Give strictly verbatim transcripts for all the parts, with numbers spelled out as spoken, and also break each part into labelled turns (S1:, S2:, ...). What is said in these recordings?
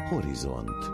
S1: Horizont.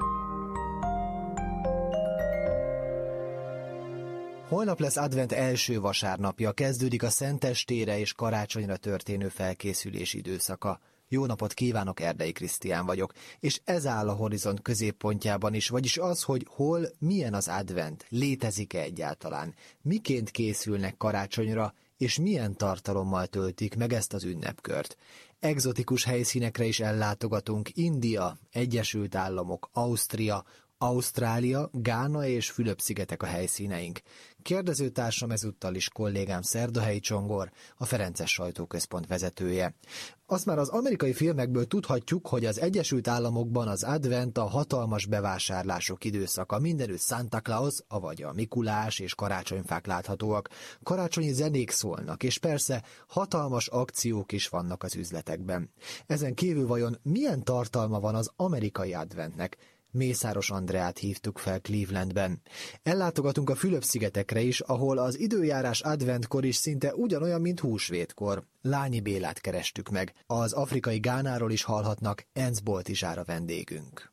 S2: Holnap lesz advent első vasárnapja, kezdődik a szentestére és karácsonyra történő felkészülés időszaka. Jó napot kívánok, Erdei Krisztián vagyok, és ez áll a Horizont középpontjában is, vagyis az, hogy hol, milyen az advent, létezik-e egyáltalán, miként készülnek karácsonyra, és milyen tartalommal töltik meg ezt az ünnepkört. Egzotikus helyszínekre is ellátogatunk: India, Egyesült Államok, Ausztria, Ausztrália, Gána és Fülöp-szigetek a helyszíneink. Kérdezőtársam ezúttal is kollégám Szerdahelyi Csongor, a Ferences Sajtóközpont vezetője. Azt már az amerikai filmekből tudhatjuk, hogy az Egyesült Államokban az advent a hatalmas bevásárlások időszaka. Mindenütt Santa Claus, avagy a Mikulás és karácsonyfák láthatóak. Karácsonyi zenék szólnak, és persze hatalmas akciók is vannak az üzletekben. Ezen kívül vajon milyen tartalma van az amerikai adventnek? Mészáros Andreát hívtuk fel Clevelandben. Ellátogatunk a Fülöp-szigetekre is, ahol az időjárás adventkor is szinte ugyanolyan, mint húsvétkor. Lányi Bélát kerestük meg. Az afrikai Gánáról is hallhatnak, Enz Boltizsár a vendégünk.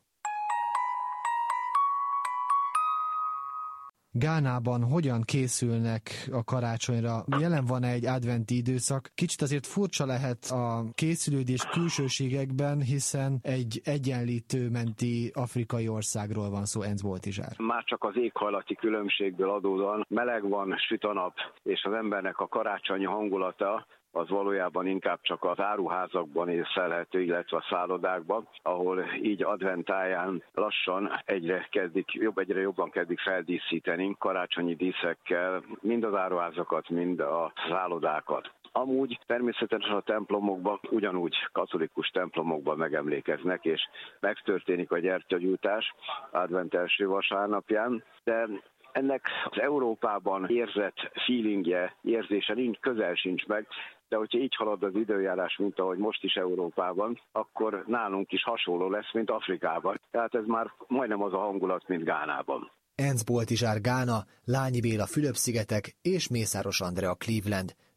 S2: Gánában hogyan készülnek a karácsonyra? Jelen van egy adventi időszak. Kicsit azért furcsa lehet a készülődés külsőségekben, hiszen egy egyenlítőmenti afrikai országról van szó, Enz Boltizsár.
S3: Már csak az éghajlati különbségből adódóan meleg van, süt a nap, és az embernek a karácsonyi hangulata az valójában inkább csak az áruházakban észlelhető, illetve a szállodákban, ahol így adventáján lassan egyre kezdik, jobb, egyre jobban kezdik feldíszíteni karácsonyi díszekkel mind az áruházakat, mind a szállodákat. Amúgy természetesen a templomokban, ugyanúgy katolikus templomokban megemlékeznek, és megtörténik a gyertyagyújtás advent első vasárnapján, de ennek az Európában érzett feelingje, érzése nincs, közel sincs meg, de hogyha így halad az időjárás, mint ahogy most is Európában, akkor nálunk is hasonló lesz, mint Afrikában. Tehát ez már majdnem az a hangulat, mint Gánában.
S2: Enz Boltizsár Gána, Lányi Béla Fülöp-szigetek és Mészáros Andrea Cleveland.